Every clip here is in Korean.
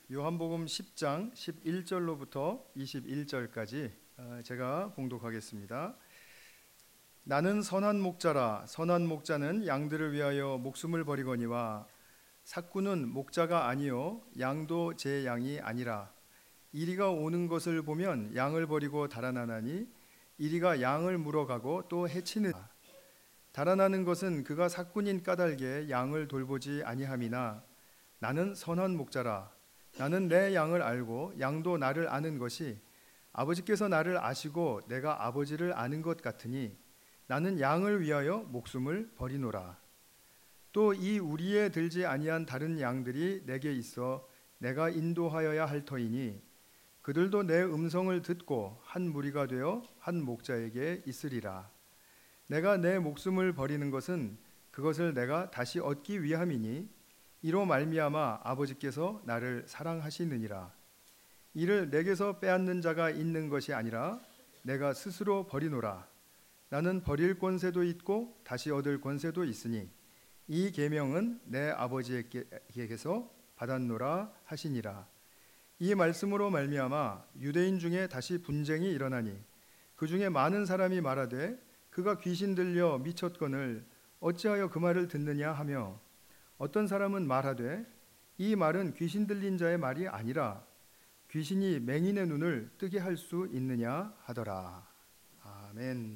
요한복음 10장 11절로부터 21절까지 제가 봉독하겠습니다. 나는 선한 목자라. 선한 목자는 양들을 위하여 목숨을 버리거니와 삭구는 목자가 아니요 양도 제 양이 아니라. 이리가 오는 것을 보면 양을 버리고 달아나나니 이리가 양을 물어가고 또 해치느니라. 달아나는 것은 그가 삭군인 까닭에 양을 돌보지 아니함이나 나는 선한 목자라. 나는 내 양을 알고 양도 나를 아는 것이 아버지께서 나를 아시고 내가 아버지를 아는 것 같으니 나는 양을 위하여 목숨을 버리노라. 또 이 우리에 들지 아니한 다른 양들이 내게 있어 내가 인도하여야 할 터이니 그들도 내 음성을 듣고 한 무리가 되어 한 목자에게 있으리라. 내가 내 목숨을 버리는 것은 그것을 내가 다시 얻기 위함이니 이로 말미암아 아버지께서 나를 사랑하시느니라. 이를 내게서 빼앗는 자가 있는 것이 아니라 내가 스스로 버리노라. 나는 버릴 권세도 있고 다시 얻을 권세도 있으니 이 계명은 내 아버지에게서 받았노라 하시니라. 이 말씀으로 말미암아 유대인 중에 다시 분쟁이 일어나니 그 중에 많은 사람이 말하되 그가 귀신 들려 미쳤거늘 어찌하여 그 말을 듣느냐 하며 어떤 사람은 말하되 이 말은 귀신 들린 자의 말이 아니라 귀신이 맹인의 눈을 뜨게 할 수 있느냐 하더라. 아멘.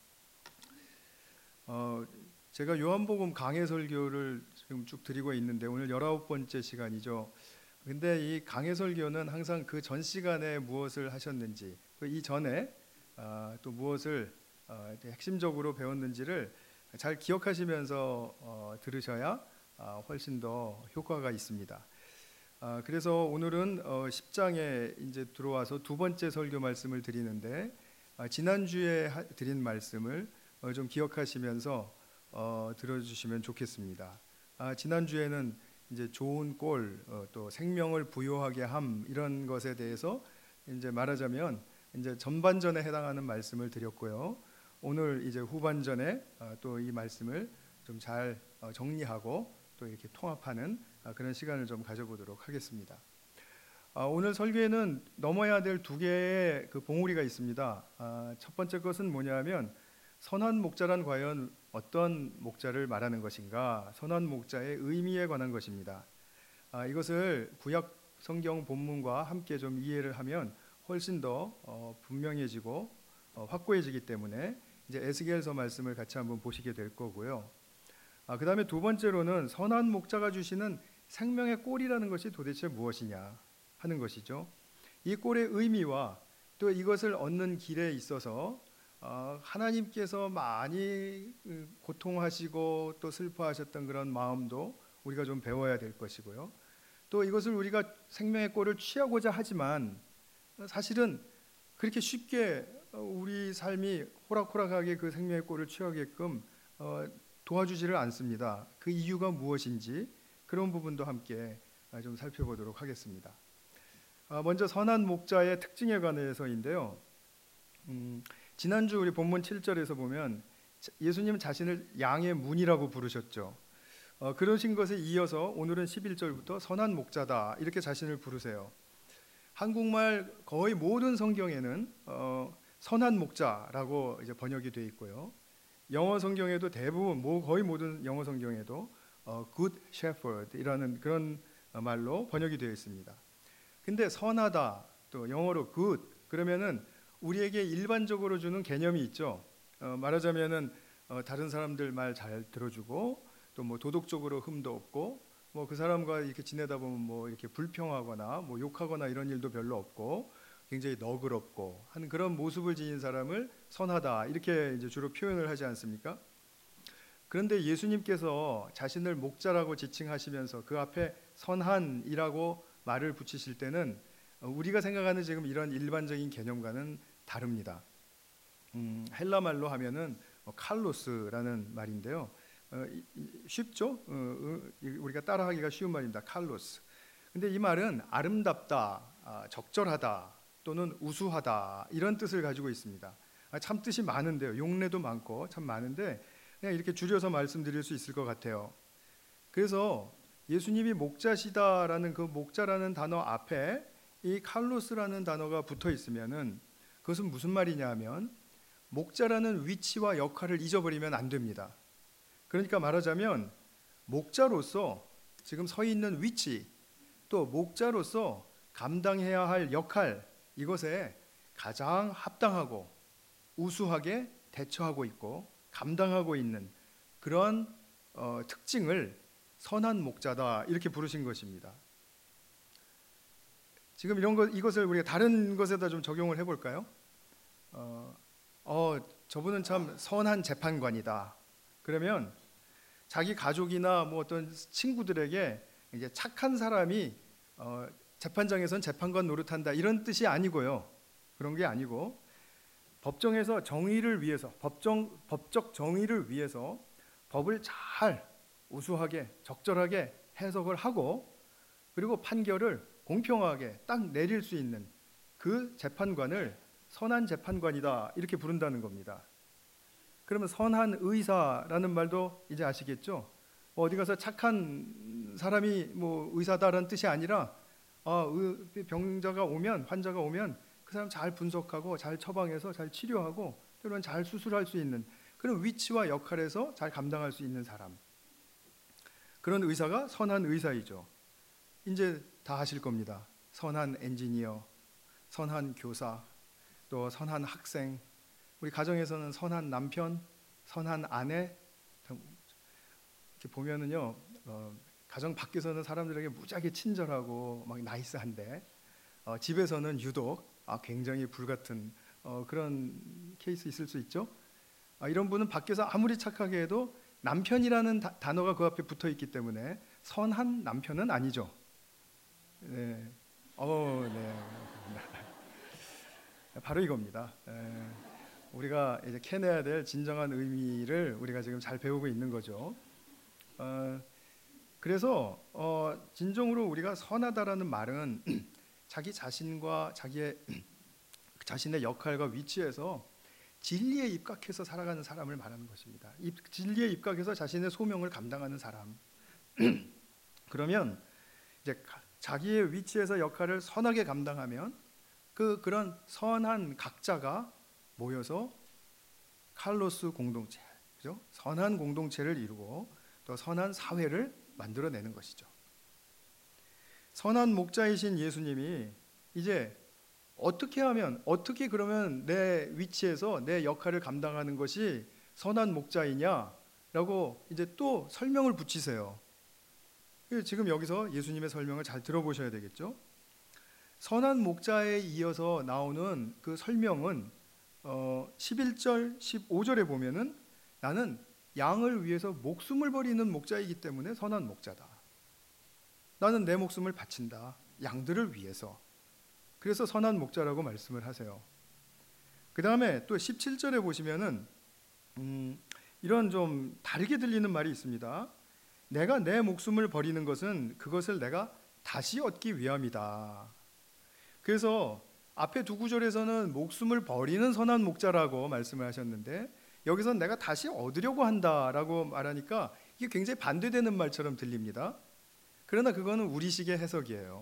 제가 요한복음 강해 설교를 지금 쭉 드리고 있는데 오늘 19번째 시간이죠. 근데 이 강해 설교는 항상 그 전 시간에 무엇을 하셨는지, 이 전에 또 무엇을 핵심적으로 배웠는지를 잘 기억하시면서 들으셔야 훨씬 더 효과가 있습니다. 그래서 오늘은 10장에 이제 들어와서 두 번째 설교 말씀을 드리는데 지난주에 드린 말씀을 좀 기억하시면서 들어주시면 좋겠습니다. 지난주에는 이제 좋은 꼴, 또 생명을 부요하게 함 이런 것에 대해서 이제 말하자면 이제 전반전에 해당하는 말씀을 드렸고요. 오늘 이제 후반전에 또 이 말씀을 좀 잘 정리하고 또 이렇게 통합하는 그런 시간을 좀 가져보도록 하겠습니다. 오늘 설교에는 넘어야 될 두 개의 그 봉우리가 있습니다. 첫 번째 것은 뭐냐면 선한 목자란 과연 어떤 목자를 말하는 것인가? 선한 목자의 의미에 관한 것입니다. 이것을 구약 성경 본문과 함께 좀 이해를 하면 훨씬 더 분명해지고 확고해지기 때문에 이제 에스겔서 말씀을 같이 한번 보시게 될 거고요. 그 다음에 두 번째로는 선한 목자가 주시는 생명의 꼴이라는 것이 도대체 무엇이냐 하는 것이죠. 이 꼴의 의미와 또 이것을 얻는 길에 있어서 하나님께서 많이 고통하시고 또 슬퍼하셨던 그런 마음도 우리가 좀 배워야 될 것이고요. 또 이것을 우리가 생명의 꼴을 취하고자 하지만 사실은 그렇게 쉽게 우리 삶이 호락호락하게 그 생명의 꼴을 취하게끔 도와주지를 않습니다. 그 이유가 무엇인지 그런 부분도 함께 좀 살펴보도록 하겠습니다. 먼저 선한 목자의 특징에 관해서인데요. 지난주 우리 본문 7절에서 보면 예수님은 자신을 양의 문이라고 부르셨죠. 그러신 것에 이어서 오늘은 11절부터 선한 목자다 이렇게 자신을 부르세요. 한국말 거의 모든 성경에는 선한 목자라고 이제 번역이 되어 있고요. 영어 성경에도 대부분 거의 모든 영어 성경에도 good shepherd이라는 그런 말로 번역이 되어 있습니다. 근데 선하다 또 영어로 good 그러면은 우리에게 일반적으로 주는 개념이 있죠. 말하자면은 다른 사람들 말 잘 들어주고 또 뭐 도덕적으로 흠도 없고 뭐 그 사람과 이렇게 지내다 보면 뭐 이렇게 불평하거나 뭐 욕하거나 이런 일도 별로 없고 굉장히 너그럽고 하는 그런 모습을 지닌 사람을 선하다 이렇게 이제 주로 표현을 하지 않습니까? 그런데 예수님께서 자신을 목자라고 지칭하시면서 그 앞에 선한이라고 말을 붙이실 때는 우리가 생각하는 지금 이런 일반적인 개념과는 다릅니다. 헬라 말로 하면은 칼로스라는 말인데요. 쉽죠? 우리가 따라하기가 쉬운 말입니다. 칼로스. 근데 이 말은 아름답다, 적절하다 또는 우수하다 이런 뜻을 가지고 있습니다. 참 뜻이 많은데요. 용례도 많고 참 많은데 그냥 이렇게 줄여서 말씀드릴 수 있을 것 같아요. 그래서 예수님이 목자시다라는 그 목자라는 단어 앞에 이 칼로스라는 단어가 붙어 있으면은 그것은 무슨 말이냐 하면 목자라는 위치와 역할을 잊어버리면 안 됩니다. 그러니까 말하자면 목자로서 지금 서 있는 위치, 또 목자로서 감당해야 할 역할, 이것에 가장 합당하고 우수하게 대처하고 있고 감당하고 있는 그런 특징을 선한 목자다 이렇게 부르신 것입니다. 지금 이것을 우리가 다른 것에다 좀 적용을 해볼까요? 저분은 참 선한 재판관이다. 그러면 자기 가족이나 뭐 어떤 친구들에게 이제 착한 사람이 재판장에선 재판관 노릇한다 이런 뜻이 아니고요. 그런 게 아니고 법정에서 정의를 위해서 법적 정의를 위해서 법을 잘 우수하게 적절하게 해석을 하고 그리고 판결을 공평하게 딱 내릴 수 있는 그 재판관을 선한 재판관이다 이렇게 부른다는 겁니다. 그러면 선한 의사라는 말도 이제 아시겠죠? 어디 가서 착한 사람이 뭐 의사다라는 뜻이 아니라 환자가 오면 그 사람 잘 분석하고 잘 처방해서 잘 치료하고 때로는 잘 수술할 수 있는 그런 위치와 역할에서 잘 감당할 수 있는 사람, 그런 의사가 선한 의사이죠. 이제 다 하실 겁니다. 선한 엔지니어, 선한 교사, 또 선한 학생, 우리 가정에서는 선한 남편, 선한 아내. 이렇게 보면은요, 가정 밖에서는 사람들에게 무지하게 친절하고 막 나이스한데 집에서는 유독 굉장히 불같은 그런 케이스 있을 수 있죠. 이런 분은 밖에서 아무리 착하게 해도 남편이라는 단어가 그 앞에 붙어 있기 때문에 선한 남편은 아니죠. 네. 네. 바로 이겁니다. 우리가 이제 캐내야 될 진정한 의미를 우리가 지금 잘 배우고 있는 거죠. 그래서 진정으로 우리가 선하다라는 말은 자기 자신과 자신의 역할과 위치에서 진리에 입각해서 살아가는 사람을 말하는 것입니다. 진리에 입각해서 자신의 소명을 감당하는 사람. 그러면 이제 자기의 위치에서 역할을 선하게 감당하면 그런 선한 각자가 모여서 칼로스 공동체, 그죠? 선한 공동체를 이루고 또 선한 사회를 만들어내는 것이죠. 선한 목자이신 예수님이 이제 어떻게 그러면 내 위치에서 내 역할을 감당하는 것이 선한 목자이냐라고 이제 또 설명을 붙이세요. 지금 여기서 예수님의 설명을 잘 들어보셔야 되겠죠. 선한 목자에 이어서 나오는 그 설명은 11절, 15절에 보면은 나는 양을 위해서 목숨을 버리는 목자이기 때문에 선한 목자다. 나는 내 목숨을 바친다. 양들을 위해서. 그래서 선한 목자라고 말씀을 하세요. 그 다음에 또 17절에 보시면은 이런 좀 다르게 들리는 말이 있습니다. 내가 내 목숨을 버리는 것은 그것을 내가 다시 얻기 위함이다. 그래서 앞에 두 구절에서는 목숨을 버리는 선한 목자라고 말씀을 하셨는데 여기서는 내가 다시 얻으려고 한다라고 말하니까 이게 굉장히 반대되는 말처럼 들립니다. 그러나 그거는 우리식의 해석이에요.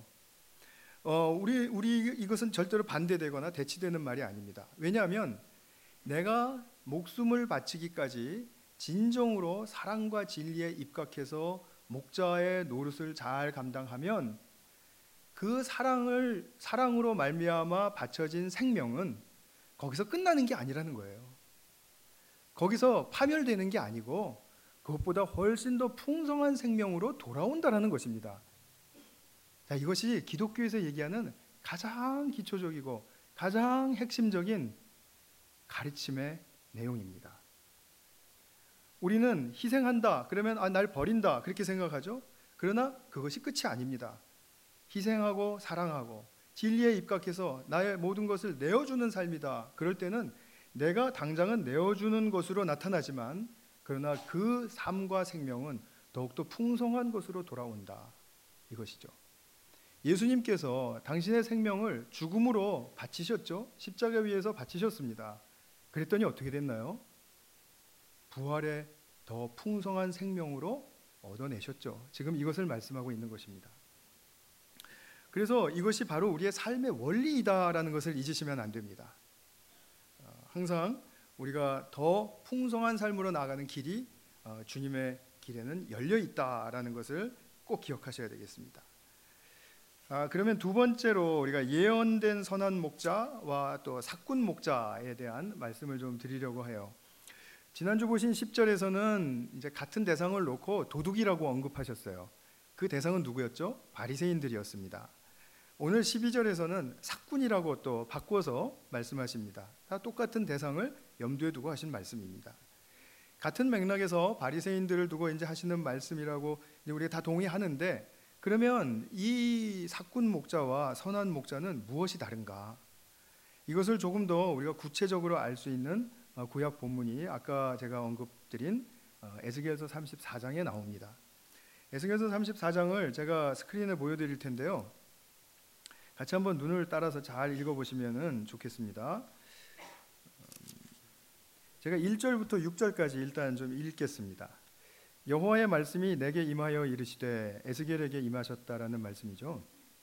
우리 이것은 절대로 반대되거나 대치되는 말이 아닙니다. 왜냐하면 내가 목숨을 바치기까지 진정으로 사랑과 진리에 입각해서 목자의 노릇을 잘 감당하면 그 사랑으로 말미암아 바쳐진 생명은 거기서 끝나는 게 아니라는 거예요. 거기서 파멸되는 게 아니고 그것보다 훨씬 더 풍성한 생명으로 돌아온다라는 것입니다. 자, 이것이 기독교에서 얘기하는 가장 기초적이고 가장 핵심적인 가르침의 내용입니다. 우리는 희생한다 그러면 날 버린다 그렇게 생각하죠. 그러나 그것이 끝이 아닙니다. 희생하고 사랑하고 진리에 입각해서 나의 모든 것을 내어주는 삶이다. 그럴 때는 내가 당장은 내어주는 것으로 나타나지만 그러나 그 삶과 생명은 더욱더 풍성한 것으로 돌아온다. 이것이죠. 예수님께서 당신의 생명을 죽음으로 바치셨죠. 십자가 위에서 바치셨습니다. 그랬더니 어떻게 됐나요? 부활의 더 풍성한 생명으로 얻어내셨죠. 지금 이것을 말씀하고 있는 것입니다. 그래서 이것이 바로 우리의 삶의 원리이다라는 것을 잊으시면 안 됩니다. 항상 우리가 더 풍성한 삶으로 나아가는 길이 주님의 길에는 열려 있다라는 것을 꼭 기억하셔야 되겠습니다. 그러면 두 번째로 우리가 예언된 선한 목자와 또 삭군 목자에 대한 말씀을 좀 드리려고 해요. 지난주 보신 10절에서는 이제 같은 대상을 놓고 도둑이라고 언급하셨어요. 그 대상은 누구였죠? 바리새인들이었습니다. 오늘 12절에서는 삭군이라고 또 바꿔서 말씀하십니다. 다 똑같은 대상을 염두에 두고 하신 말씀입니다. 같은 맥락에서 바리새인들을 두고 이제 하시는 말씀이라고 이제 우리가 다 동의하는데, 그러면 이 삭군 목자와 선한 목자는 무엇이 다른가? 이것을 조금 더 우리가 구체적으로 알 수 있는 구약 본문이 아까 제가 언급드린 에스겔서 34장에 나옵니다. 에스겔서 34장을 제가 스크린에 보여드릴 텐데요. 같이 한번 눈을 따라서 잘 읽어보시면 좋겠습니다. 제가 1절부터 6절까지 일단 좀 읽겠습니다. 여호와의 말씀이 내게 임하여 이르시되, 에스겔에게 임하셨다라는 말씀이죠.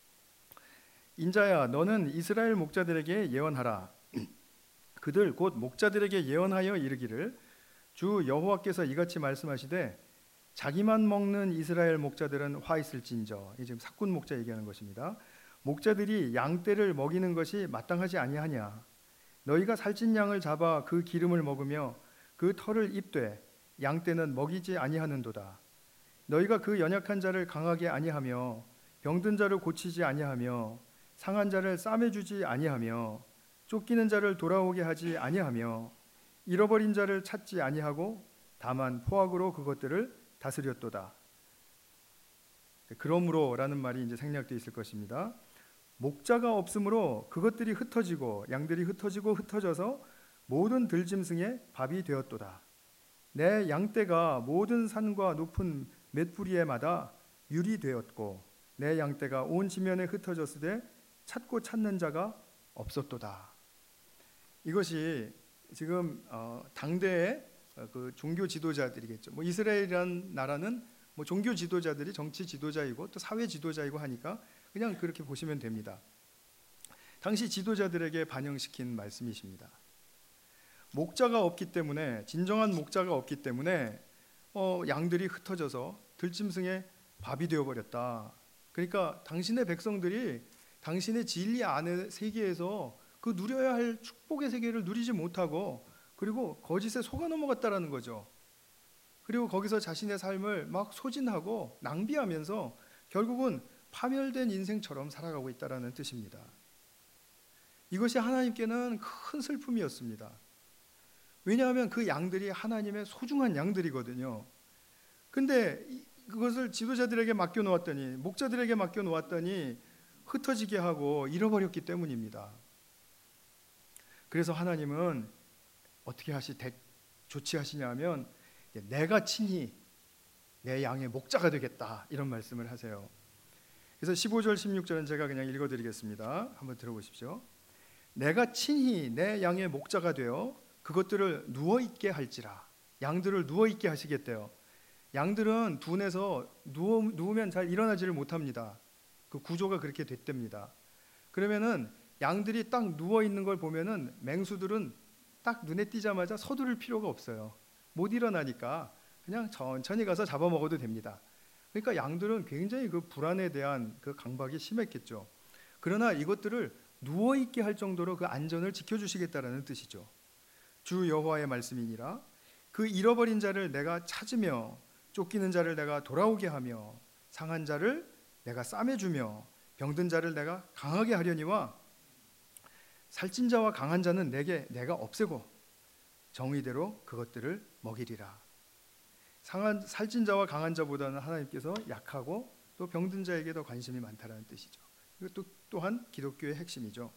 인자야, 너는 이스라엘 목자들에게 예언하라. 그들 곧 목자들에게 예언하여 이르기를, 주 여호와께서 이같이 말씀하시되, 자기만 먹는 이스라엘 목자들은 화 있을진저. 이게 지금 삭군 목자 얘기하는 것입니다. 목자들이 양떼를 먹이는 것이 마땅하지 아니하냐? 너희가 살찐 양을 잡아 그 기름을 먹으며 그 털을 입되 양떼는 먹이지 아니하는도다. 너희가 그 연약한 자를 강하게 아니하며 병든 자를 고치지 아니하며 상한 자를 싸매주지 아니하며 쫓기는 자를 돌아오게 하지 아니하며 잃어버린 자를 찾지 아니하고 다만 포악으로 그것들을 다스렸도다. 그러므로라는 말이 이제 생략되어 있을 것입니다. 목자가 없으므로 그것들이 흩어지고 양들이 흩어지고 흩어져서 모든 들짐승의 밥이 되었도다. 내 양떼가 모든 산과 높은 맷부리에마다 율이 되었고 내 양떼가 온 지면에 흩어졌으되 찾고 찾는 자가 없었도다. 이것이 지금 당대의 그 종교 지도자들이겠죠. 뭐 이스라엘이라는 나라는 뭐 종교 지도자들이 정치 지도자이고 또 사회 지도자이고 하니까 그냥 그렇게 보시면 됩니다. 당시 지도자들에게 반영시킨 말씀이십니다. 목자가 없기 때문에, 진정한 목자가 없기 때문에 양들이 흩어져서 들짐승의 밥이 되어버렸다. 그러니까 당신의 백성들이 당신의 진리 안의 세계에서 그 누려야 할 축복의 세계를 누리지 못하고 그리고 거짓에 속아 넘어갔다라는 거죠. 그리고 거기서 자신의 삶을 막 소진하고 낭비하면서 결국은 파멸된 인생처럼 살아가고 있다라는 뜻입니다. 이것이 하나님께는 큰 슬픔이었습니다. 왜냐하면 그 양들이 하나님의 소중한 양들이거든요. 근데 그것을 지도자들에게 맡겨놓았더니, 목자들에게 맡겨놓았더니 흩어지게 하고 잃어버렸기 때문입니다. 그래서 하나님은 어떻게 조치하시냐 하면, 내가 친히 내 양의 목자가 되겠다, 이런 말씀을 하세요. 그래서 15절 16절은 제가 그냥 읽어드리겠습니다. 한번 들어보십시오. 내가 친히 내 양의 목자가 되어 그것들을 누워있게 할지라. 양들을 누워있게 하시겠대요. 양들은 둔해서 누우면 잘 일어나지를 못합니다. 그 구조가 그렇게 됐답니다. 그러면은 양들이 딱 누워있는 걸 보면은 맹수들은 딱 눈에 띄자마자 서두를 필요가 없어요. 못 일어나니까 그냥 천천히 가서 잡아먹어도 됩니다. 그러니까 양들은 굉장히 그 불안에 대한 그 강박이 심했겠죠. 그러나 이것들을 누워있게 할 정도로 그 안전을 지켜주시겠다라는 뜻이죠. 주 여호와의 말씀이니라. 그 잃어버린 자를 내가 찾으며 쫓기는 자를 내가 돌아오게 하며 상한 자를 내가 싸매주며 병든 자를 내가 강하게 하려니와 살찐 자와 강한 자는 내가 없애고 정의대로 그것들을 먹이리라. 살찐 자와 강한 자보다는 하나님께서 약하고 또 병든 자에게 더 관심이 많다라는 뜻이죠. 이것도 또한 기독교의 핵심이죠.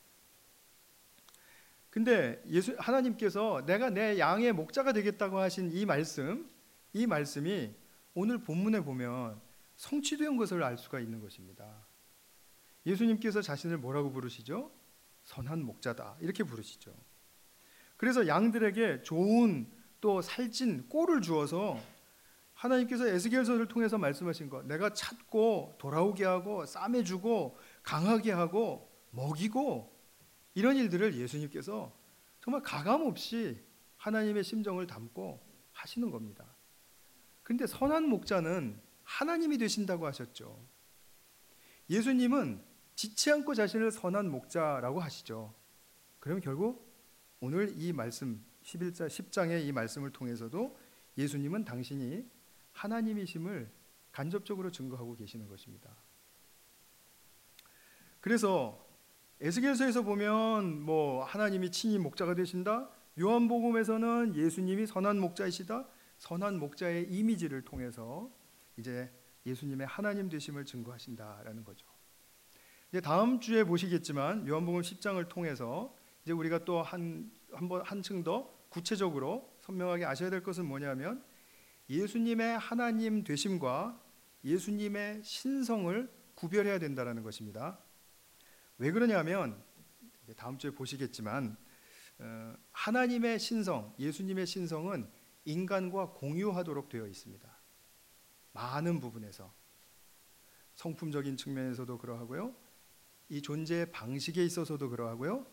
근데 하나님께서 내가 내 양의 목자가 되겠다고 하신 이 말씀이 오늘 본문에 보면 성취된 것을 알 수가 있는 것입니다. 예수님께서 자신을 뭐라고 부르시죠? 선한 목자다, 이렇게 부르시죠. 그래서 양들에게 좋은 또 살찐 꼴을 주어서 하나님께서 에스겔서를 통해서 말씀하신 것, 내가 찾고 돌아오게 하고 싸매주고 강하게 하고 먹이고, 이런 일들을 예수님께서 정말 가감없이 하나님의 심정을 담고 하시는 겁니다. 그런데 선한 목자는 하나님이 되신다고 하셨죠. 예수님은 지치 않고 자신을 선한 목자라고 하시죠. 그럼 결국 오늘 이 말씀 10장의 이 말씀을 통해서도 예수님은 당신이 하나님이심을 간접적으로 증거하고 계시는 것입니다. 그래서 에스겔서에서 보면 하나님이 친히 목자가 되신다. 요한복음에서는 예수님이 선한 목자이시다. 선한 목자의 이미지를 통해서 이제 예수님의 하나님 되심을 증거하신다라는 거죠. 이제 다음 주에 보시겠지만 요한복음 10장을 통해서 이제 우리가 또 한층 더 구체적으로 선명하게 아셔야 될 것은 뭐냐면, 예수님의 하나님 되심과 예수님의 신성을 구별해야 된다는 것입니다. 왜 그러냐면 다음 주에 보시겠지만 하나님의 신성, 예수님의 신성은 인간과 공유하도록 되어 있습니다. 많은 부분에서 성품적인 측면에서도 그러하고요, 이 존재의 방식에 있어서도 그러하고요,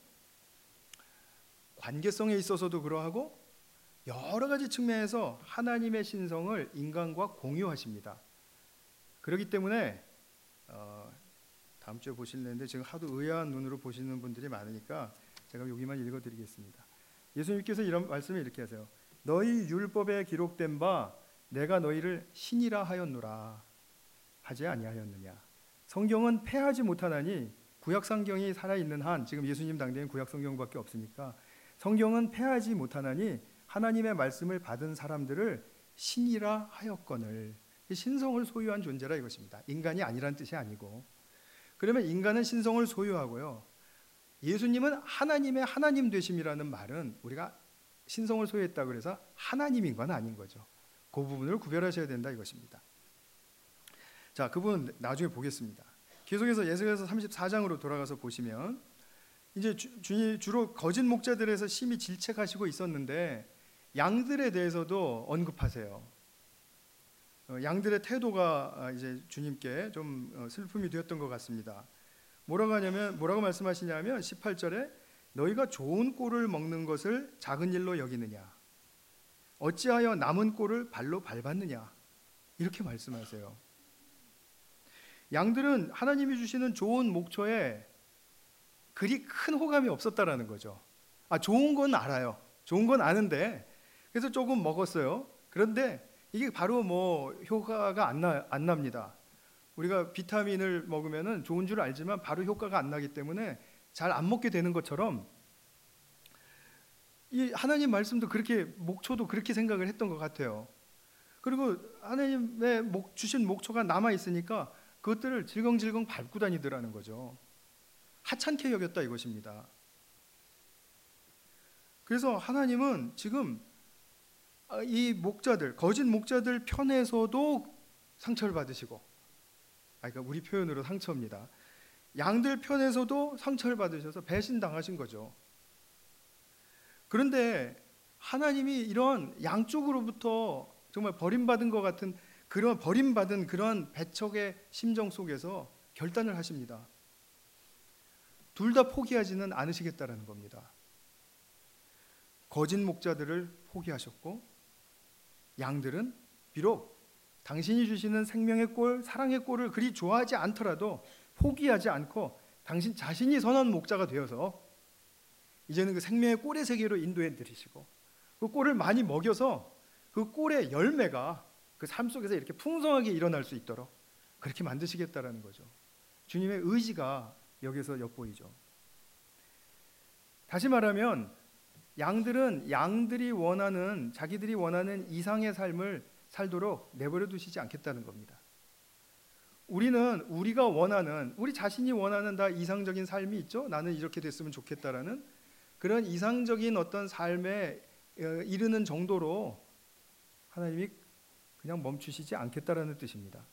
관계성에 있어서도 그러하고, 여러 가지 측면에서 하나님의 신성을 인간과 공유하십니다. 그렇기 때문에 다음 주에 보실는데 지금 하도 의아한 눈으로 보시는 분들이 많으니까 제가 여기만 읽어드리겠습니다. 예수님께서 이런 말씀을 이렇게 하세요. 너희 율법에 기록된 바 내가 너희를 신이라 하였노라 하지 아니하였느냐. 성경은 폐하지 못하나니, 구약성경이 살아있는 한, 지금 예수님 당대엔 구약성경밖에 없으니까 성경은 폐하지 못하나니 하나님의 말씀을 받은 사람들을 신이라 하였거늘. 신성을 소유한 존재라 이것입니다. 인간이 아니란 뜻이 아니고. 그러면 인간은 신성을 소유하고요, 예수님은 하나님의 하나님 되심이라는 말은 우리가 신성을 소유했다고 그래서 하나님인 건 아닌 거죠. 그 부분을 구별하셔야 된다 이것입니다. 자, 그 부분 나중에 보겠습니다. 계속해서 예수께서 34장으로 돌아가서 보시면 이제 주로 거짓 목자들에서 심히 질책하시고 있었는데 양들에 대해서도 언급하세요. 양들의 태도가 이제 주님께 좀 슬픔이 되었던 것 같습니다. 뭐라고 말씀하시냐면 18절에 너희가 좋은 꼴을 먹는 것을 작은 일로 여기느냐, 어찌하여 남은 꼴을 발로 밟았느냐, 이렇게 말씀하세요. 양들은 하나님이 주시는 좋은 목초에 그리 큰 호감이 없었다라는 거죠. 좋은 건 알아요. 좋은 건 아는데 그래서 조금 먹었어요. 그런데 이게 바로 효과가 안 납니다. 우리가 비타민을 먹으면은 좋은 줄 알지만 바로 효과가 안 나기 때문에 잘 안 먹게 되는 것처럼, 이 하나님 말씀도 그렇게, 목초도 그렇게 생각을 했던 것 같아요. 그리고 하나님의 주신 목초가 남아 있으니까 그것들을 질겅질겅 밟고 다니더라는 거죠. 하찮게 여겼다 이것입니다. 그래서 하나님은 지금 이 목자들, 거짓 목자들 편에서도 상처를 받으시고, 그러니까 우리 표현으로 상처입니다. 양들 편에서도 상처를 받으셔서 배신당하신 거죠. 그런데 하나님이 이런 양쪽으로부터 정말 버림받은 것 같은 버림받은 그런 배척의 심정 속에서 결단을 하십니다. 둘 다 포기하지는 않으시겠다라는 겁니다. 거짓 목자들을 포기하셨고, 양들은 비록 당신이 주시는 생명의 꼴, 사랑의 꼴을 그리 좋아하지 않더라도 포기하지 않고 당신 자신이 선한 목자가 되어서 이제는 그 생명의 꼴의 세계로 인도해 드리시고, 그 꼴을 많이 먹여서 그 꼴의 열매가 그 삶 속에서 이렇게 풍성하게 일어날 수 있도록 그렇게 만드시겠다라는 거죠. 주님의 의지가 여기서 엿보이죠. 다시 말하면 양들은 자기들이 원하는 이상의 삶을 살도록 내버려 두시지 않겠다는 겁니다. 우리는 우리 자신이 원하는 다 이상적인 삶이 있죠. 나는 이렇게 됐으면 좋겠다라는 그런 이상적인 어떤 삶에 이르는 정도로 하나님이 그냥 멈추시지 않겠다라는 뜻입니다.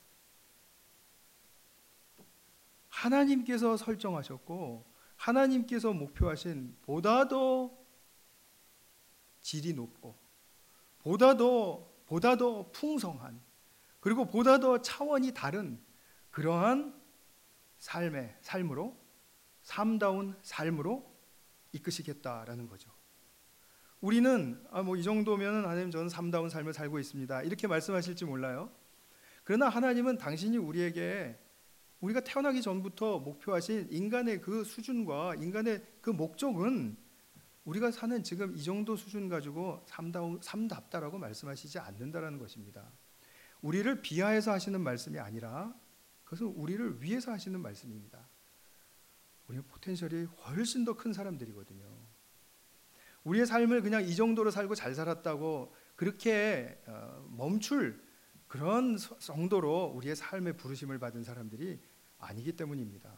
하나님께서 설정하셨고 하나님께서 목표하신 보다 더 질이 높고 보다 더 풍성한 그리고 보다 더 차원이 다른 그러한 삶으로, 삶다운 삶으로 이끄시겠다라는 거죠. 우리는 이 정도면 하나님 저는 삶다운 삶을 살고 있습니다, 이렇게 말씀하실지 몰라요. 그러나 하나님은 당신이 우리가 태어나기 전부터 목표하신 인간의 그 수준과 인간의 그 목적은 우리가 사는 지금 이 정도 수준 가지고 삶답다라고 말씀하시지 않는다라는 것입니다. 우리를 비하해서 하시는 말씀이 아니라 그것은 우리를 위해서 하시는 말씀입니다. 우리는 포텐셜이 훨씬 더 큰 사람들이거든요. 우리의 삶을 그냥 이 정도로 살고 잘 살았다고 그렇게 멈출 그런 정도로 우리의 삶의 부르심을 받은 사람들이 아니기 때문입니다.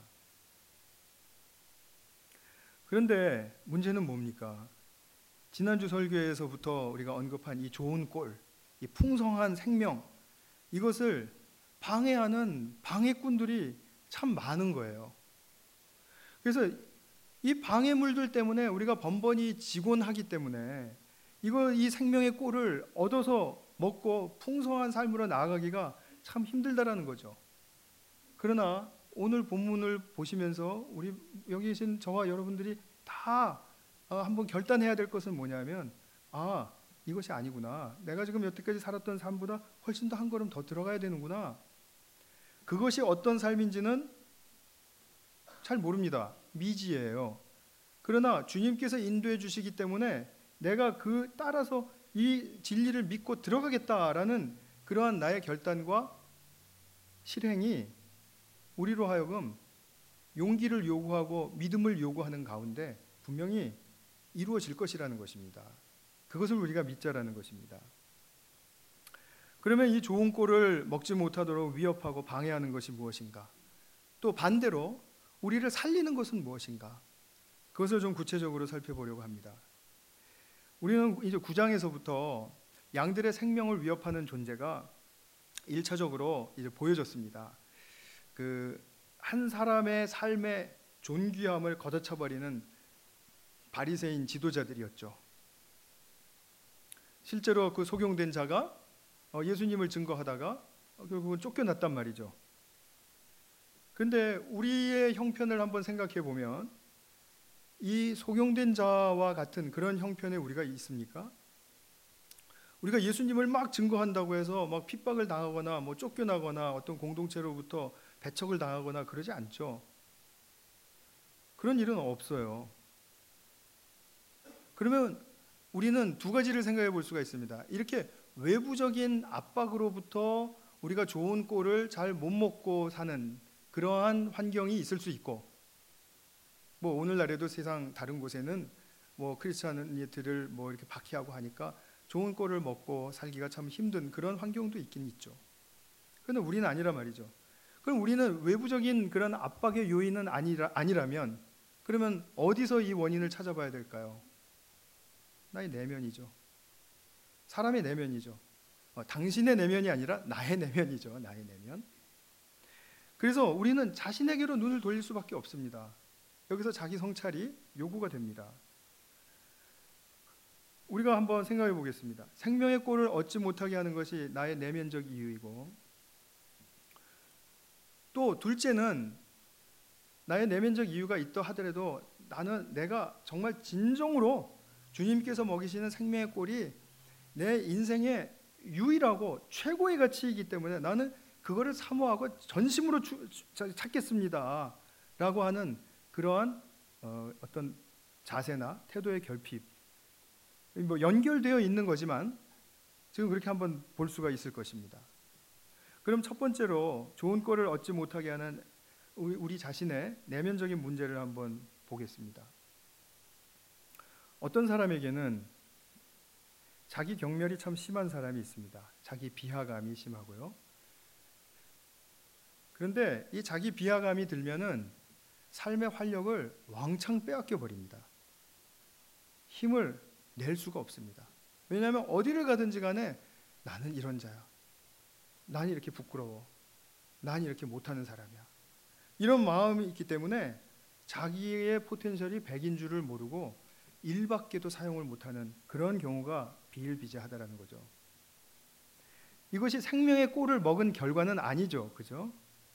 그런데 문제는 뭡니까? 지난주 설교에서부터 우리가 언급한 이 좋은 꼴, 이 풍성한 생명, 이것을 방해하는 방해꾼들이 참 많은 거예요. 그래서 이 방해물들 때문에 우리가 번번이 지곤 하기 때문에 이 생명의 꼴을 얻어서 먹고 풍성한 삶으로 나아가기가 참 힘들다라는 거죠. 그러나 오늘 본문을 보시면서 우리 여기 계신 저와 여러분들이 다 한번 결단해야 될 것은 뭐냐면, 이것이 아니구나. 내가 지금 여태까지 살았던 삶보다 훨씬 더 한 걸음 더 들어가야 되는구나. 그것이 어떤 삶인지는 잘 모릅니다. 미지예요. 그러나 주님께서 인도해 주시기 때문에 내가 그 따라서 이 진리를 믿고 들어가겠다라는 그러한 나의 결단과 실행이 우리로 하여금 용기를 요구하고 믿음을 요구하는 가운데 분명히 이루어질 것이라는 것입니다. 그것을 우리가 믿자라는 것입니다. 그러면 이 좋은 꼴을 먹지 못하도록 위협하고 방해하는 것이 무엇인가? 또 반대로 우리를 살리는 것은 무엇인가? 그것을 좀 구체적으로 살펴보려고 합니다. 우리는 이제 9장에서부터 양들의 생명을 위협하는 존재가 1차적으로 이제 보여졌습니다. 한 사람의 삶의 존귀함을 걷어차버리는 바리새인 지도자들이었죠. 실제로 그 속용된 자가 예수님을 증거하다가 결국은 쫓겨났단 말이죠. 그런데 우리의 형편을 한번 생각해 보면 이 속용된 자와 같은 그런 형편에 우리가 있습니까? 우리가 예수님을 막 증거한다고 해서 막 핍박을 당하거나 쫓겨나거나 어떤 공동체로부터 배척을 당하거나 그러지 않죠. 그런 일은 없어요. 그러면 우리는 두 가지를 생각해 볼 수가 있습니다. 이렇게 외부적인 압박으로부터 우리가 좋은 꼴을 잘 못 먹고 사는 그러한 환경이 있을 수 있고, 오늘날에도 세상 다른 곳에는 크리스찬들을 이렇게 박해하고 하니까 좋은 꼴을 먹고 살기가 참 힘든 그런 환경도 있긴 있죠. 그런데 우리는 아니란 말이죠. 그럼 우리는 외부적인 그런 압박의 요인은 아니라면 그러면 어디서 이 원인을 찾아봐야 될까요? 나의 내면이죠. 사람의 내면이죠. 당신의 내면이 아니라 나의 내면이죠. 나의 내면. 그래서 우리는 자신에게로 눈을 돌릴 수밖에 없습니다. 여기서 자기 성찰이 요구가 됩니다. 우리가 한번 생각해 보겠습니다. 생명의 꼴을 얻지 못하게 하는 것이 나의 내면적 이유이고, 또 둘째는 나의 내면적 이유가 있다 하더라도 내가 정말 진정으로 주님께서 먹이시는 생명의 꼴이 내 인생의 유일하고 최고의 가치이기 때문에 나는 그거를 사모하고 전심으로 찾겠습니다 라고 하는 그러한 어떤 자세나 태도의 결핍, 연결되어 있는 거지만 지금 그렇게 한번 볼 수가 있을 것입니다. 그럼 첫 번째로 좋은 꼴을 얻지 못하게 하는 우리 자신의 내면적인 문제를 한번 보겠습니다. 어떤 사람에게는 자기 경멸이 참 심한 사람이 있습니다. 자기 비하감이 심하고요. 그런데 이 자기 비하감이 들면은 삶의 활력을 왕창 빼앗겨 버립니다. 힘을 낼 수가 없습니다. 왜냐하면 어디를 가든지 간에 나는 이런 자야. 난 이렇게 부끄러워. 난 이렇게 못하는 사람이야. 이런 마음이 있기 때문에 자기의 포텐셜이 100인 줄을 모르고 일밖에도 사용을 못하는 그런 경우가 비일비재하다라는 거죠. 이것이 생명의 꼴을 먹은 결과는 아니죠. 그죠?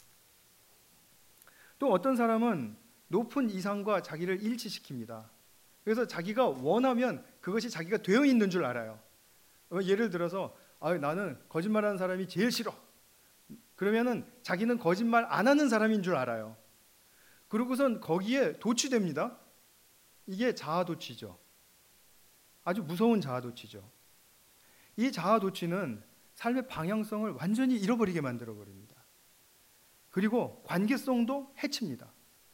또 어떤 사람은 높은 이상과 자기를 일치시킵니다. 그래서 자기가 원하면 그것이 자기가 되어 있는 줄 알아요. 예를 들어서 나는 거짓말하는 사람이 제일 싫어. 그러면은 자기는 거짓말 안 하는 사람인 줄 알아요. 그러고선 거기에 도취됩니다. 이게 자아도취죠. 아주 무서운 자아도취죠. 이 자아도취는 삶의 방향성을 완전히 잃어버리게 만들어버립니다. 그리고 관계성도 해칩니다.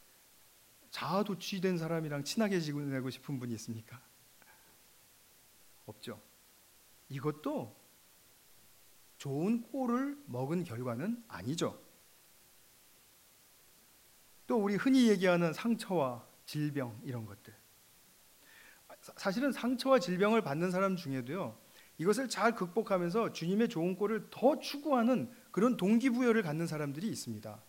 자아도취된 사람이랑 친하게 지내고 싶은 분이 있습니까? 없죠. 이것도 좋은 꼴을 먹은 결과는 아니죠. 또 우리 흔히 얘기하는 상처와 질병 이런 것들. 사실은 상처와 질병을 받는 사람 중에도요, 이것을 잘 극복하면서 주님의 좋은 꼴을 더 추구하는 그런 동기부여를 갖는 사람들이 있습니다.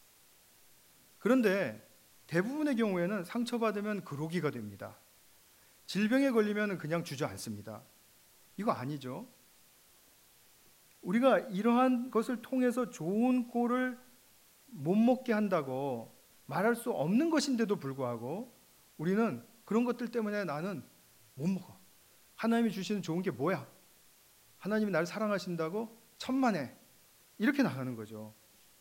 그런데 대부분의 경우에는 상처받으면 그로기가 됩니다. 질병에 걸리면 그냥 주저앉습니다. 이거 아니죠. 우리가 이러한 것을 통해서 좋은 꼴을 못 먹게 한다고 말할 수 없는 것인데도 불구하고 우리는 그런 것들 때문에 나는 못 먹어. 하나님이 주시는 좋은 게 뭐야? 하나님이 나를 사랑하신다고 천만에 이렇게 나가는 거죠.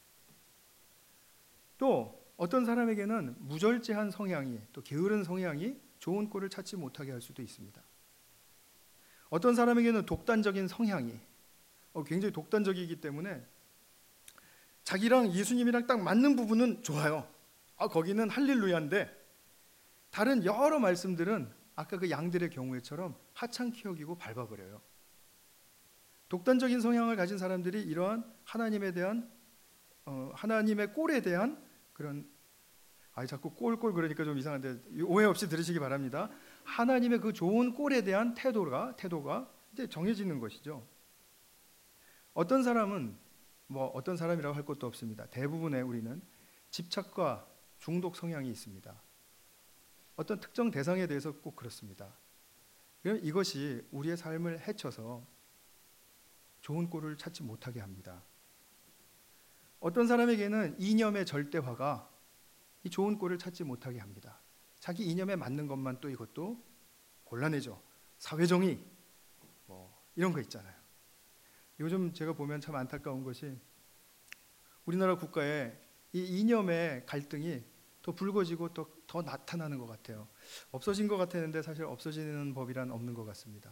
또 어떤 사람에게는 무절제한 성향이, 또 게으른 성향이 좋은 꼴을 찾지 못하게 할 수도 있습니다. 어떤 사람에게는 독단적인 성향이 굉장히 독단적이기 때문에 자기랑 예수님이랑 딱 맞는 부분은 좋아요. 거기는 할렐루야인데 다른 여러 말씀들은 아까 그 양들의 경우에처럼 하찮게 여기고 밟아버려요. 독단적인 성향을 가진 사람들이 이러한 하나님에 대한 하나님의 꼴에 대한 그런 자꾸 꼴 그러니까 좀 이상한데 오해 없이 들으시기 바랍니다. 하나님의 그 좋은 꼴에 대한 태도가 이제 정해지는 것이죠. 어떤 사람은 어떤 사람이라고 할 것도 없습니다. 대부분의 우리는 집착과 중독 성향이 있습니다. 어떤 특정 대상에 대해서 꼭 그렇습니다. 그럼 이것이 우리의 삶을 해쳐서 좋은 꼴을 찾지 못하게 합니다. 어떤 사람에게는 이념의 절대화가 이 좋은 꼴을 찾지 못하게 합니다. 자기 이념에 맞는 것만 또 이것도 골라내죠. 사회정의 이런 거 있잖아요. 요즘 제가 보면 참 안타까운 것이 우리나라 국가에 이 이념의 갈등이 더 불거지고 더 나타나는 것 같아요. 없어진 것 같았는데 사실 없어지는 법이란 없는 것 같습니다.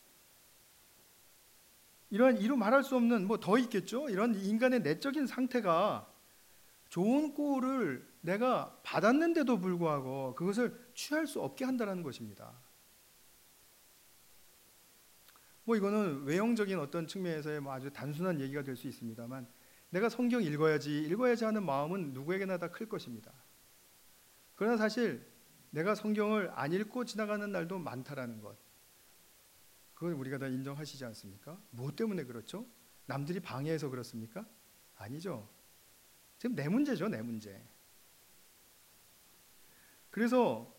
이러한 이루 말할 수 없는 더 있겠죠. 이런 인간의 내적인 상태가 좋은 꼴을 내가 받았는데도 불구하고 그것을 취할 수 없게 한다는 것입니다. 이거는 외형적인 어떤 측면에서의 아주 단순한 얘기가 될 수 있습니다만 내가 성경 읽어야지 하는 마음은 누구에게나 다 클 것입니다. 그러나 사실 내가 성경을 안 읽고 지나가는 날도 많다라는 것, 그건 우리가 다 인정하시지 않습니까? 무엇 때문에 그렇죠? 남들이 방해해서 그렇습니까? 아니죠. 지금 내 문제죠, 내 문제. 그래서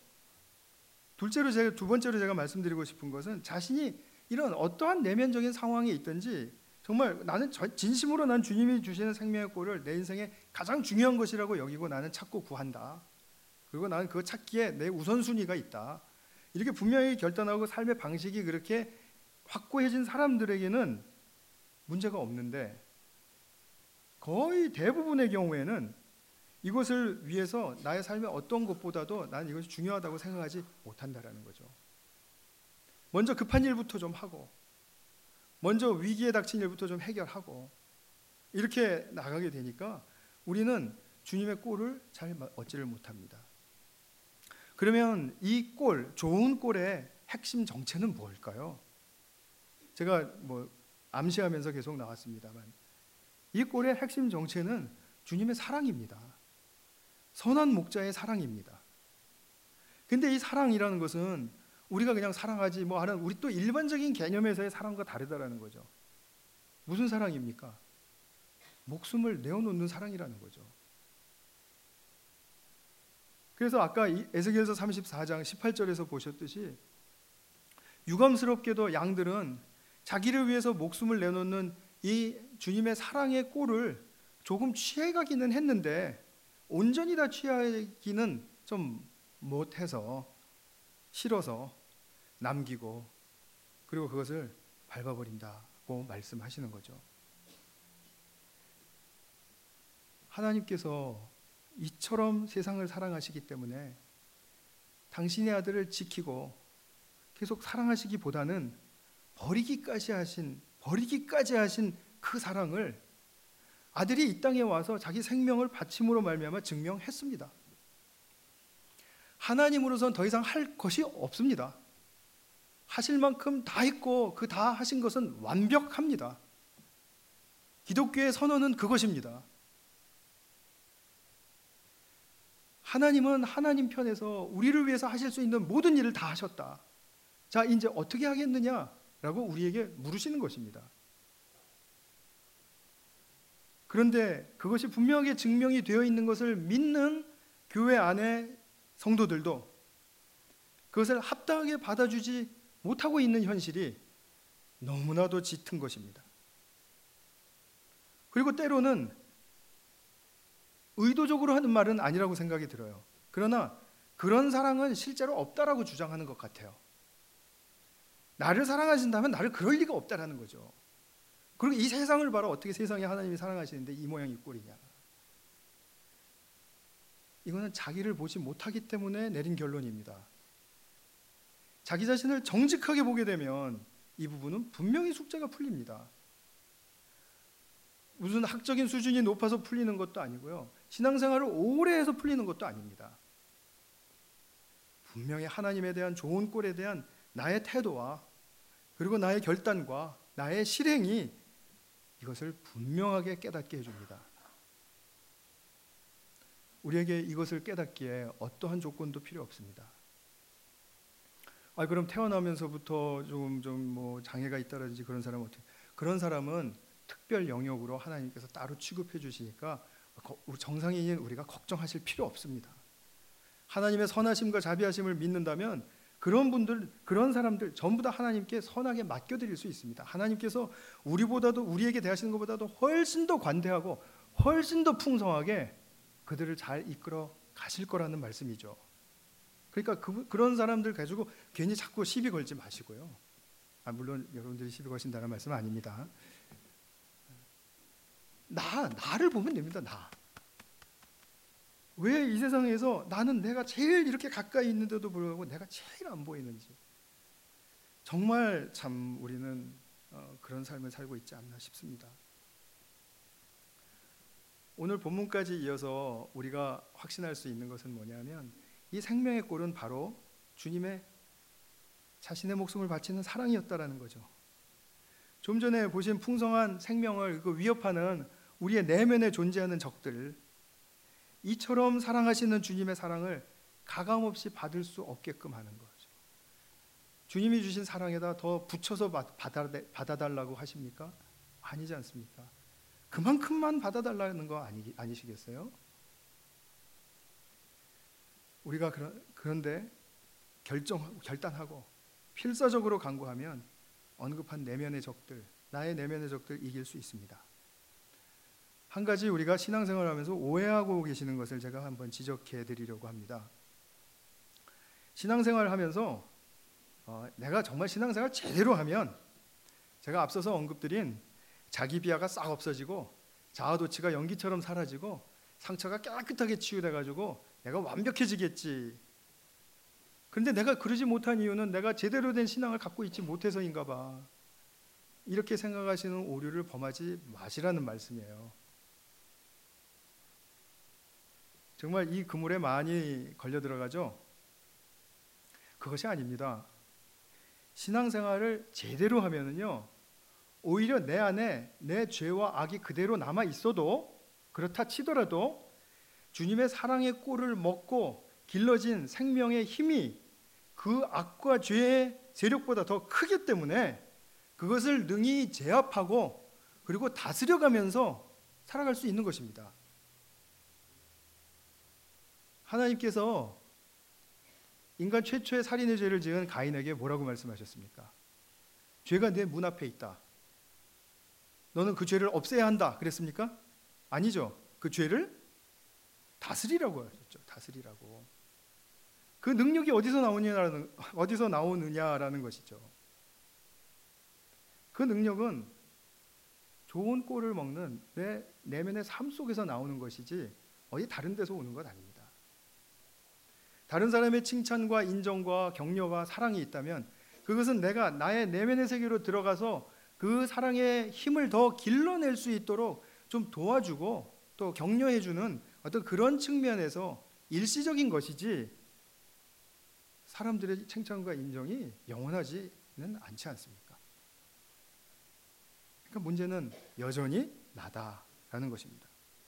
두 번째로 제가 말씀드리고 싶은 것은 자신이 이런 어떠한 내면적인 상황에 있든지 정말 나는 진심으로 난 주님이 주시는 생명의 꼴을 내 인생에 가장 중요한 것이라고 여기고 나는 찾고 구한다. 그리고 나는 그거 찾기에 내 우선순위가 있다. 이렇게 분명히 결단하고 삶의 방식이 그렇게 확고해진 사람들에게는 문제가 없는데 거의 대부분의 경우에는 이것을 위해서 나의 삶의 어떤 것보다도 나는 이것이 중요하다고 생각하지 못한다라는 거죠. 먼저 급한 일부터 좀 하고 먼저 위기에 닥친 일부터 좀 해결하고 이렇게 나가게 되니까 우리는 주님의 꼴을 잘 얻지를 못합니다. 그러면 이 꼴, 좋은 꼴의 핵심 정체는 무엇일까요? 제가 암시하면서 계속 나왔습니다만 이 꼴의 핵심 정체는 주님의 사랑입니다. 선한 목자의 사랑입니다. 근데 이 사랑이라는 것은 우리가 그냥 사랑하지 하는 우리 또 일반적인 개념에서의 사랑과 다르다라는 거죠. 무슨 사랑입니까? 목숨을 내어놓는 사랑이라는 거죠. 그래서 아까 에스겔서 34장 18절에서 보셨듯이 유감스럽게도 양들은 자기를 위해서 목숨을 내놓는 이 주님의 사랑의 꼴을 조금 취해가기는 했는데 온전히 다 취하기는 좀 못해서 싫어서 남기고 그리고 그것을 밟아버린다고 말씀하시는 거죠. 하나님께서 이처럼 세상을 사랑하시기 때문에 당신의 아들을 지키고 계속 사랑하시기보다는 버리기까지 하신 그 사랑을 아들이 이 땅에 와서 자기 생명을 바침으로 말미암아 증명했습니다. 하나님으로선 더 이상 할 것이 없습니다. 하실 만큼 다 했고 그 다 하신 것은 완벽합니다. 기독교의 선언은 그것입니다. 하나님은 하나님 편에서 우리를 위해서 하실 수 있는 모든 일을 다 하셨다. 자, 이제 어떻게 하겠느냐라고 우리에게 물으시는 것입니다. 그런데 그것이 분명하게 증명이 되어 있는 것을 믿는 교회 안의 성도들도 그것을 합당하게 받아주지 못하고 있는 현실이 너무나도 짙은 것입니다. 그리고 때로는 의도적으로 하는 말은 아니라고 생각이 들어요. 그러나 그런 사랑은 실제로 없다라고 주장하는 것 같아요. 나를 사랑하신다면 나를 그럴 리가 없다라는 거죠. 그리고 이 세상을 봐라. 어떻게 세상에 하나님이 사랑하시는데 이 모양 이 꼴이냐. 이거는 자기를 보지 못하기 때문에 내린 결론입니다. 자기 자신을 정직하게 보게 되면 이 부분은 분명히 숙제가 풀립니다. 무슨 학적인 수준이 높아서 풀리는 것도 아니고요. 신앙생활을 오래 해서 풀리는 것도 아닙니다. 분명히 하나님에 대한 좋은 꼴에 대한 나의 태도와 그리고 나의 결단과 나의 실행이 이것을 분명하게 깨닫게 해줍니다. 우리에게 이것을 깨닫기에 어떠한 조건도 필요 없습니다. 그럼 태어나면서부터 좀 장애가 있다든지 그런 사람은 어떻게? 그런 사람은 특별 영역으로 하나님께서 따로 취급해 주시니까 정상인인 우리가 걱정하실 필요 없습니다. 하나님의 선하심과 자비하심을 믿는다면 그런 분들, 그런 사람들 전부 다 하나님께 선하게 맡겨드릴 수 있습니다. 하나님께서 우리에게 대하시는 것보다도 훨씬 더 관대하고 훨씬 더 풍성하게 그들을 잘 이끌어 가실 거라는 말씀이죠. 그러니까 그런 사람들 가지고 괜히 자꾸 시비 걸지 마시고요. 물론 여러분들이 시비 거신다는 말씀은 아닙니다. 나를 보면 됩니다. 왜 이 세상에서 나는 내가 제일 이렇게 가까이 있는데도 불구하고 내가 제일 안 보이는지 정말 참 우리는 그런 삶을 살고 있지 않나 싶습니다. 오늘 본문까지 이어서 우리가 확신할 수 있는 것은 뭐냐면 이 생명의 꼴은 바로 주님의 자신의 목숨을 바치는 사랑이었다라는 거죠. 좀 전에 보신 풍성한 생명을 위협하는 우리의 내면에 존재하는 적들, 이처럼 사랑하시는 주님의 사랑을 가감없이 받을 수 없게끔 하는 거죠. 주님이 주신 사랑에다 더 붙여서 받아달라고 하십니까? 아니지 않습니까? 그만큼만 받아달라는 거 아니시겠어요? 우리가 그런데 결단하고 필사적으로 간구하면 언급한 내면의 적들, 나의 내면의 적들 이길 수 있습니다. 한 가지 우리가 신앙생활하면서 오해하고 계시는 것을 제가 한번 지적해 드리려고 합니다. 신앙생활하면서 내가 정말 신앙생활 제대로 하면 제가 앞서서 언급드린 자기 비하가 싹 없어지고 자아도취가 연기처럼 사라지고 상처가 깨끗하게 치유돼가지고 내가 완벽해지겠지. 그런데 내가 그러지 못한 이유는 내가 제대로 된 신앙을 갖고 있지 못해서인가 봐. 이렇게 생각하시는 오류를 범하지 마시라는 말씀이에요. 정말 이 그물에 많이 걸려 들어가죠? 그것이 아닙니다. 신앙생활을 제대로 하면은요, 오히려 내 안에 내 죄와 악이 그대로 남아 있어도 그렇다 치더라도 주님의 사랑의 꼴을 먹고 길러진 생명의 힘이 그 악과 죄의 세력보다 더 크기 때문에 그것을 능히 제압하고 그리고 다스려가면서 살아갈 수 있는 것입니다. 하나님께서 인간 최초의 살인의 죄를 지은 가인에게 뭐라고 말씀하셨습니까? 죄가 내 문 앞에 있다. 너는 그 죄를 없애야 한다 그랬습니까? 아니죠. 그 죄를 다스리라고 하셨죠. 다스리라고. 그 능력이 어디서 나오느냐라는 것이죠. 그 능력은 좋은 꼴을 먹는 내 내면의 삶 속에서 나오는 것이지 어디 다른 데서 오는 것 아닙니다. 다른 사람의 칭찬과 인정과 격려와 사랑이 있다면 그것은 내가 나의 내면의 세계로 들어가서 그 사랑의 힘을 더 길러낼 수 있도록 좀 도와주고 또 격려해주는 어떤 그런 측면에서 일시적인 것이지 사람들의 칭찬과 인정이 영원하지는 않지 않습니까? 그러니까 문제는 여전히 나다라는 것입니다.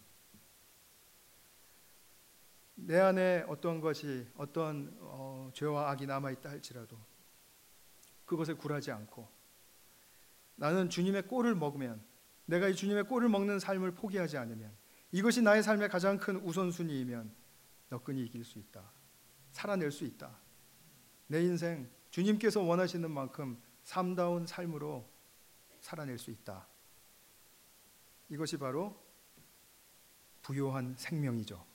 내 안에 어떤 것이 어떤 죄와 악이 남아있다 할지라도 그것에 굴하지 않고 나는 주님의 꼴을 먹으면 내가 이 주님의 꼴을 먹는 삶을 포기하지 않으면 이것이 나의 삶의 가장 큰 우선순위이면 너끈히 이길 수 있다. 살아낼 수 있다. 내 인생 주님께서 원하시는 만큼 삶다운 삶으로 살아낼 수 있다. 이것이 바로 부요한 생명이죠.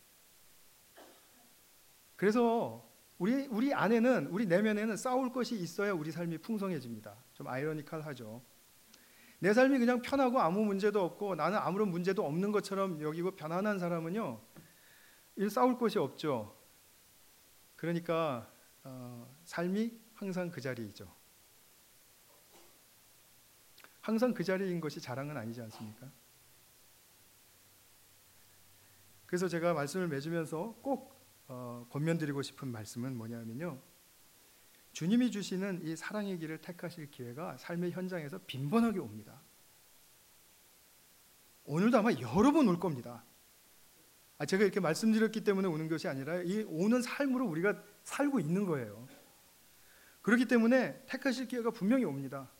그래서 우리 안에는 우리 내면에는 싸울 것이 있어야 우리 삶이 풍성해집니다. 좀 아이러니컬하죠. 내 삶이 그냥 편하고 아무 문제도 없고 나는 아무런 문제도 없는 것처럼 여기고 편안한 사람은요, 싸울 것이 없죠. 그러니까 삶이 항상 그 자리이죠. 항상 그 자리인 것이 자랑은 아니지 않습니까? 그래서 제가 말씀을 맺으면서 꼭 권면드리고 싶은 말씀은 뭐냐면요, 주님이 주시는 이 사랑의 길을 택하실 기회가 삶의 현장에서 빈번하게 옵니다. 오늘도 아마 여러 번 올 겁니다. 제가 이렇게 말씀드렸기 때문에 오는 것이 아니라 이 오는 삶으로 우리가 살고 있는 거예요. 그렇기 때문에 택하실 기회가 분명히 옵니다.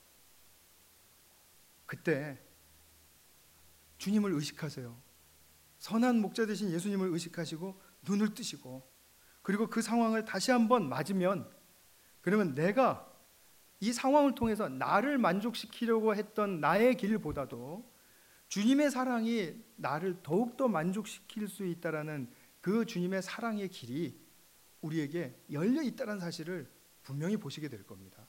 그때 주님을 의식하세요. 선한 목자 되신 예수님을 의식하시고 눈을 뜨시고, 그리고 그 상황을 다시 한번 맞으면, 그러면 내가 이 상황을 통해서 나를 만족시키려고 했던 나의 길보다도 주님의 사랑이 나를 더욱더 만족시킬 수 있다라는 그 주님의 사랑의 길이 우리에게 열려 있다는 사실을 분명히 보시게 될 겁니다.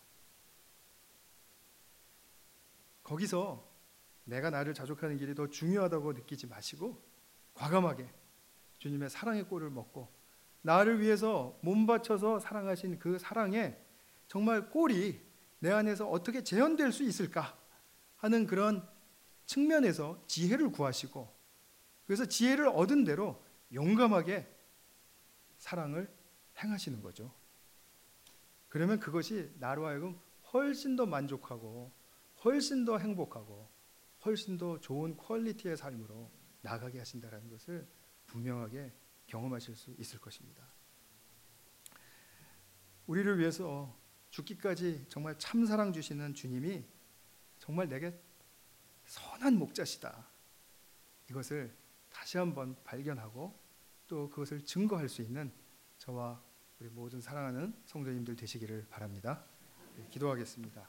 거기서 내가 나를 자족하는 길이 더 중요하다고 느끼지 마시고 과감하게 주님의 사랑의 꼴을 먹고 나를 위해서 몸 바쳐서 사랑하신 그 사랑의 정말 꼴이 내 안에서 어떻게 재현될 수 있을까 하는 그런 측면에서 지혜를 구하시고, 그래서 지혜를 얻은 대로 용감하게 사랑을 행하시는 거죠. 그러면 그것이 나로 하여금 훨씬 더 만족하고 훨씬 더 행복하고 훨씬 더 좋은 퀄리티의 삶으로 나아가게 하신다는 것을 분명하게 경험하실 수 있을 것입니다. 우리를 위해서 죽기까지 정말 참사랑 주시는 주님이 정말 내게 선한 목자시다, 이것을 다시 한번 발견하고 또 그것을 증거할 수 있는 저와 우리 모든 사랑하는 성도님들 되시기를 바랍니다. 기도하겠습니다.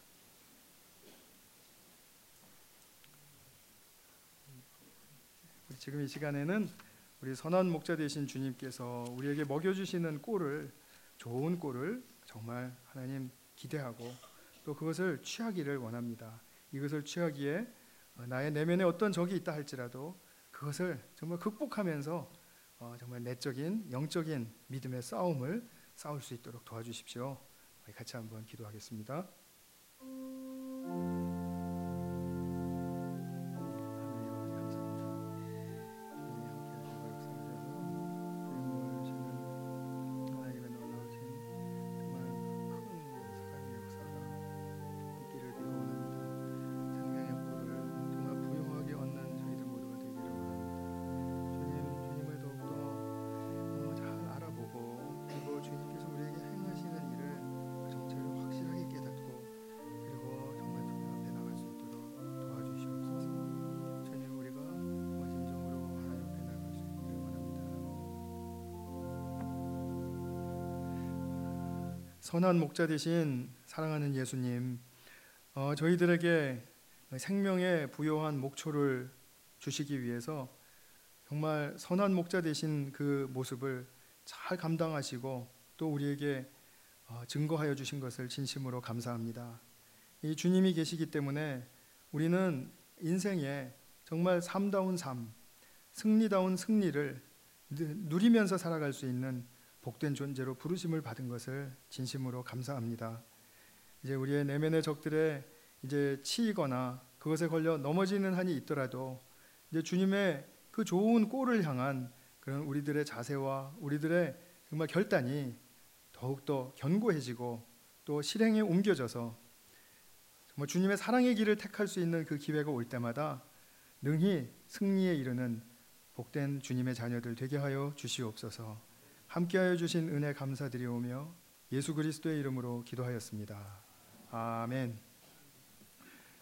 지금 이 시간에는 우리 선한 목자 되신 주님께서 우리에게 먹여주시는 꼴을, 좋은 꼴을 정말 하나님 기대하고 또 그것을 취하기를 원합니다. 이것을 취하기에 나의 내면에 어떤 적이 있다 할지라도 그것을 정말 극복하면서 정말 내적인 영적인 믿음의 싸움을 싸울 수 있도록 도와주십시오. 같이 한번 기도하겠습니다. 선한 목자 되신 사랑하는 예수님, 저희들에게 생명에 부요한 목초를 주시기 위해서 정말 선한 목자 되신 그 모습을 잘 감당하시고 또 우리에게 증거하여 주신 것을 진심으로 감사합니다. 이 주님이 계시기 때문에 우리는 인생에 정말 삶다운 삶, 승리다운 승리를 누리면서 살아갈 수 있는 복된 존재로 부르심을 받은 것을 진심으로 감사합니다. 이제 우리의 내면의 적들에 이제 치이거나 그것에 걸려 넘어지는 한이 있더라도 이제 주님의 그 좋은 꼴을 향한 그런 우리들의 자세와 우리들의 정말 결단이 더욱더 견고해지고 또 실행에 옮겨져서 정말 주님의 사랑의 길을 택할 수 있는 그 기회가 올 때마다 능히 승리에 이르는 복된 주님의 자녀들 되게 하여 주시옵소서. 함께하여 주신 은혜 감사드리오며 예수 그리스도의 이름으로 기도하였습니다. 아멘.